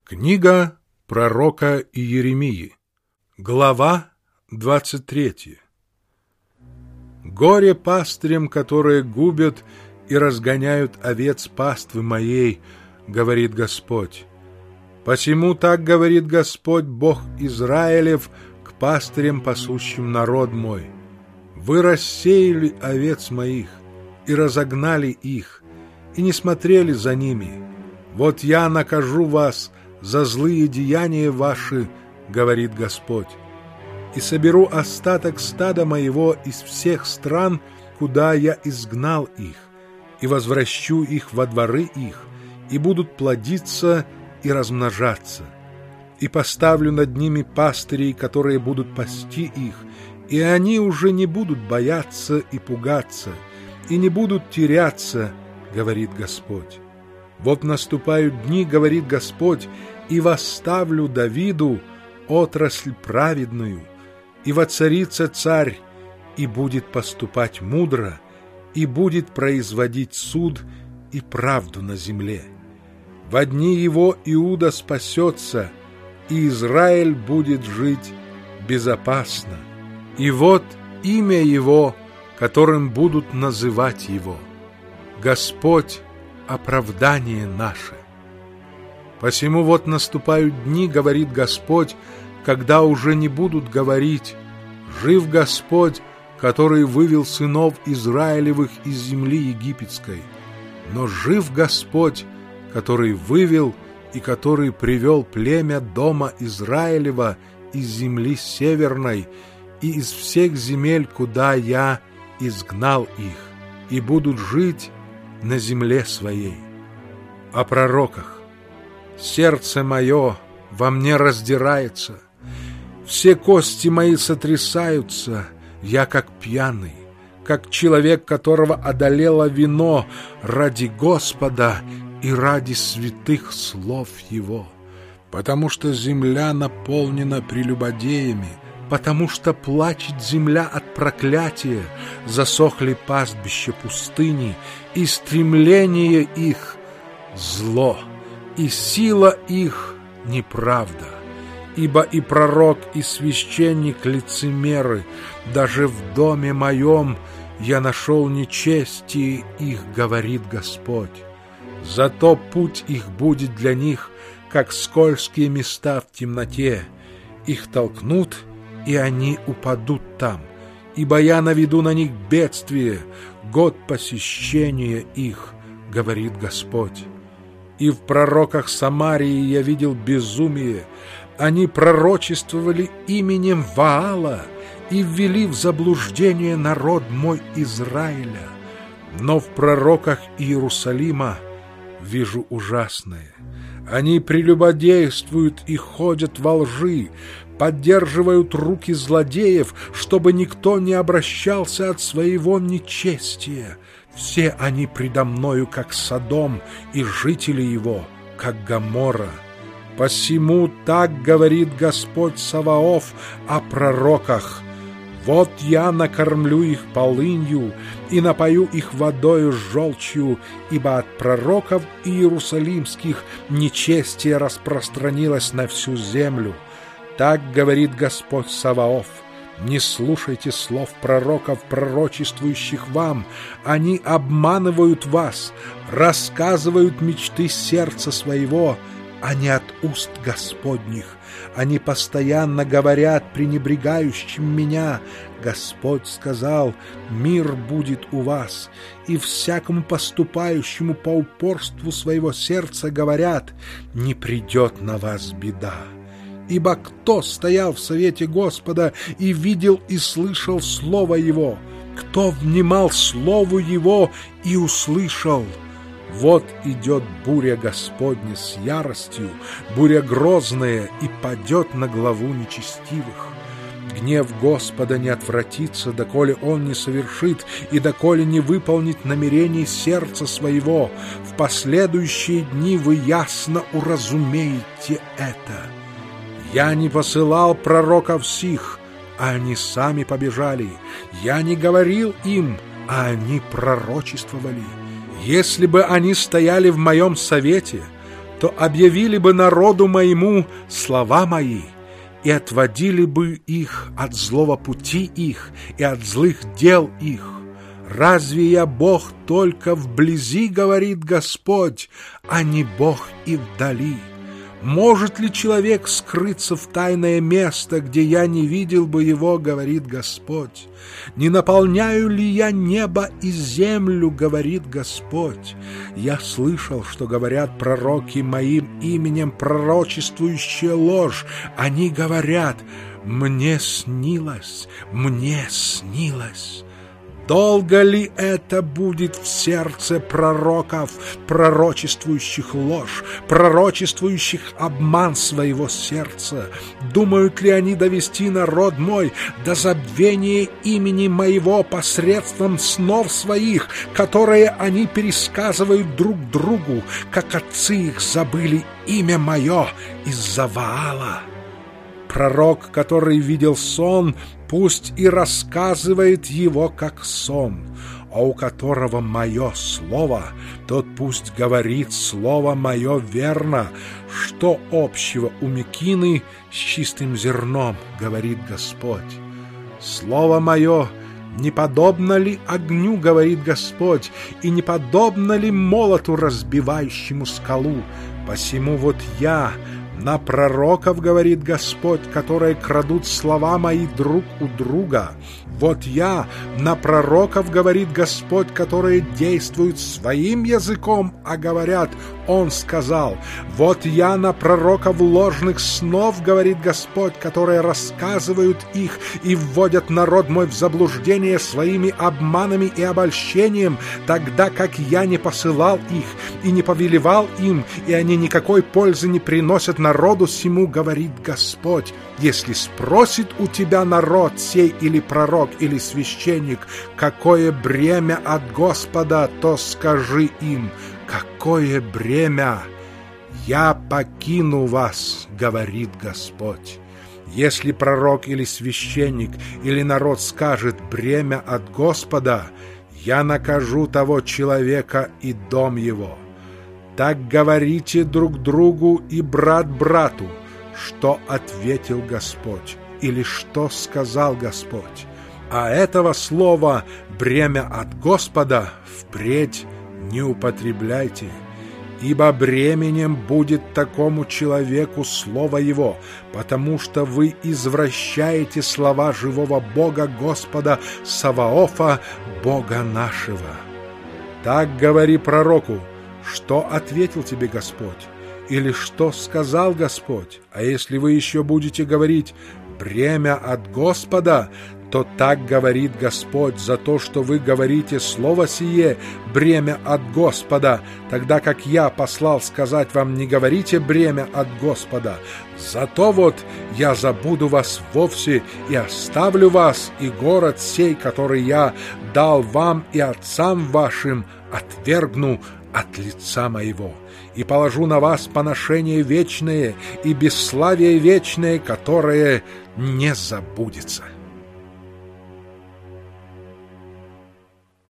Книга пророка Иеремии, глава 23. Горе пастырям, которые губят и разгоняют овец паствы моей, говорит Господь. Посему так говорит Господь, Бог Израилев, к пастырям, пасущим народ мой. Вы рассеяли овец моих и разогнали их, и не смотрели за ними. Вот я накажу вас за злые деяния ваши, говорит Господь, и соберу остаток стада моего из всех стран, куда я изгнал их, и возвращу их во дворы их, и будут плодиться и размножаться. И поставлю над ними пастырей, которые будут пасти их, и они уже не будут бояться и пугаться, и не будут теряться, говорит Господь. Вот наступают дни, говорит Господь, и восставлю Давиду отрасль праведную, и воцарится царь, и будет поступать мудро, и будет производить суд и правду на земле. Во дни его Иуда спасется, и Израиль будет жить безопасно. И вот имя его, которым будут называть его: Господь — оправдание наше. Посему вот наступают дни, говорит Господь, когда уже не будут говорить: жив Господь, который вывел сынов Израилевых из земли египетской, но жив Господь, который вывел и который привел племя дома Израилева из земли северной и из всех земель, куда я изгнал их, и будут жить на земле своей. О пророках. Сердце мое во мне раздирается, все кости мои сотрясаются, я как пьяный, как человек, которого одолело вино ради Господа и ради святых слов Его. Потому что земля наполнена прелюбодеями, потому что плачет земля от проклятия, засохли пастбища пустыни, и стремление их — зло, и сила их — неправда. Ибо и пророк, и священник — лицемеры, даже в доме моем я нашел нечестие их, говорит Господь. Зато путь их будет для них, как скользкие места в темноте, их толкнут, и они упадут там, ибо я наведу на них бедствие, год посещения их, говорит Господь. И в пророках Самарии я видел безумие, они пророчествовали именем Ваала и ввели в заблуждение народ мой Израиля. Но в пророках Иерусалима вижу ужасное. Они прелюбодействуют и ходят во лжи, поддерживают руки злодеев, чтобы никто не обращался от своего нечестия. Все они предо мною, как Содом, и жители его, как Гоморра. Посему так говорит Господь Саваоф о пророках: вот я накормлю их полынью и напою их водою с желчью, ибо от пророков иерусалимских нечестие распространилось на всю землю. Так говорит Господь Саваоф: не слушайте слов пророков, пророчествующих вам. Они обманывают вас, рассказывают мечты сердца своего, а не от уст Господних. Они постоянно говорят пренебрегающим меня: Господь сказал, мир будет у вас. И всякому поступающему по упорству своего сердца говорят: не придет на вас беда. Ибо кто стоял в совете Господа и видел и слышал слово Его? Кто внимал слову Его и услышал? Вот идет буря Господня с яростью, буря грозная, и падет на главу нечестивых. Гнев Господа не отвратится, доколе Он не совершит и доколе не выполнит намерений сердца своего. В последующие дни вы ясно уразумеете это. Я не посылал пророков сих, а они сами побежали. Я не говорил им, а они пророчествовали. Если бы они стояли в моем совете, то объявили бы народу моему слова мои, и отводили бы их от злого пути их и от злых дел их. Разве я Бог только вблизи, говорит Господь, а не Бог и вдали? Может ли человек скрыться в тайное место, где я не видел бы его, говорит Господь? Не наполняю ли я небо и землю, говорит Господь? Я слышал, что говорят пророки моим именем пророчествующая ложь. Они говорят: мне снилось, мне снилось. Долго ли это будет в сердце пророков, пророчествующих ложь, пророчествующих обман своего сердца? Думают ли они довести народ мой до забвения имени моего посредством снов своих, которые они пересказывают друг другу, как отцы их забыли имя мое из-за Ваала? Пророк, который видел сон, пусть и рассказывает его как сон, а у которого мое слово, тот пусть говорит слово мое верно. Что общего у мекины с чистым зерном, говорит Господь? Слово мое не подобно ли огню, говорит Господь, и не подобно ли молоту, разбивающему скалу? Посему вот я на пророков, говорит Господь, которые крадут слова мои друг у друга. Вот я на пророков, говорит Господь, которые действуют своим языком, а говорят: Он сказал. Вот я на пророков ложных снов, говорит Господь, которые рассказывают их и вводят народ мой в заблуждение своими обманами и обольщением, тогда как я не посылал их и не повелевал им, и они никакой пользы не приносят народу сему, говорит Господь. Если спросит у тебя народ сей или пророк, или священник, какое бремя от Господа, то скажи им: какое бремя? Я покину вас, говорит Господь. Если пророк или священник или народ скажет: бремя от Господа, я накажу того человека и дом его. Так говорите друг другу и брат брату, что ответил Господь или что сказал Господь. А этого слова «бремя от Господа» впредь не употребляйте, ибо бременем будет такому человеку слово его, потому что вы извращаете слова живого Бога Господа Саваофа, Бога нашего. Так говори пророку: что ответил тебе Господь? Или что сказал Господь? А если вы еще будете говорить «бремя от Господа», то так говорит Господь: за то, что вы говорите слово сие, бремя от Господа, тогда как я послал сказать вам: не говорите бремя от Господа. Зато вот я забуду вас вовсе и оставлю вас, и город сей, который я дал вам и отцам вашим, отвергну от лица моего, и положу на вас поношение вечное и бесславие вечное, которое не забудется».